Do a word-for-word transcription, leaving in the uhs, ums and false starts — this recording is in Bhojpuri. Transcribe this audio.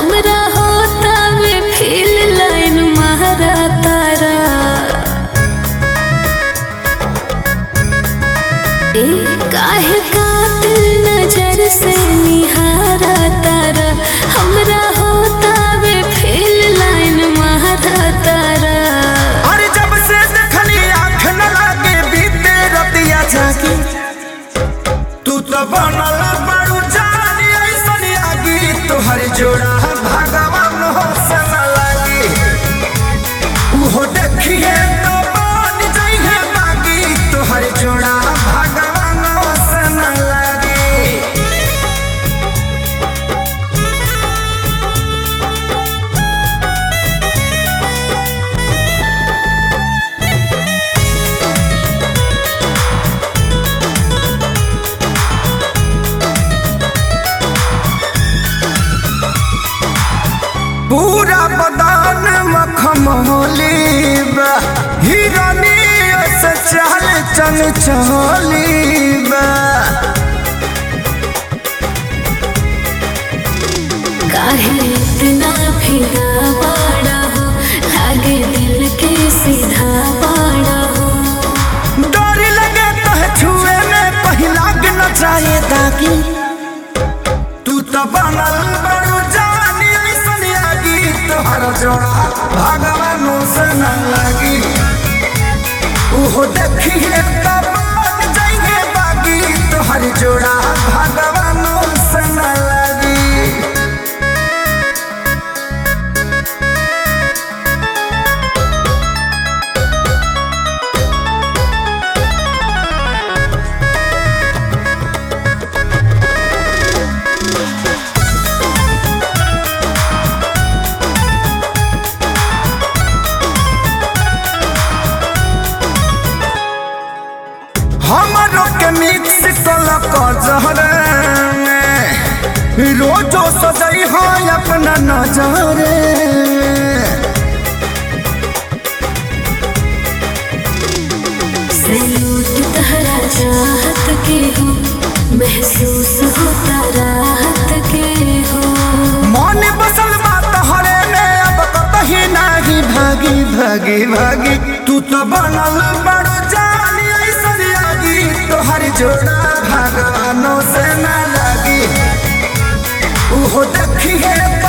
हमरा होता वे फील लाइन महारा तारा ए काहे कातिल नजर से निहारा तारा हमरा होता वे फील लाइन महारा तारा। अरे जब से देखली आँख न लागे बीते रतिया जागी तू तो बनल बड़ू जानी ऐसन आगी तोहर जोड़ा भगवान हो से न लागी उहो देखिए तो बन जाइए बागी तोहर जोड़ा भगवान हो से न लागी। पूरा बदान मखमली बा हिरनी से चल चल चली बा काहे इतना फिदा बाड़ा हो लागे दिल के सीधा बाड़ा हो डोरी लगे तो छुए में पहिला न चाहे दागी तू तो बनल बड़ू जानी ऐसन आगी तोहर जोड़ा भगवान से न लागी उहो देखिए तब बन जाइए बागी तोहर जोड़ा भगवान से न लागी। हमरो के मिक्स कलक जहरे में रोजो सजई हो अपना नजरे सैलूट तहरा चाहत के हो महसूस होता राहत के हो मन बसल बात हरे में अब कतही नाही भागी भागी भागी तू तो बनल बड़ू जानी ऐसन आगी तोहर जोड़ा भगवानों से न लागी उहो देखिए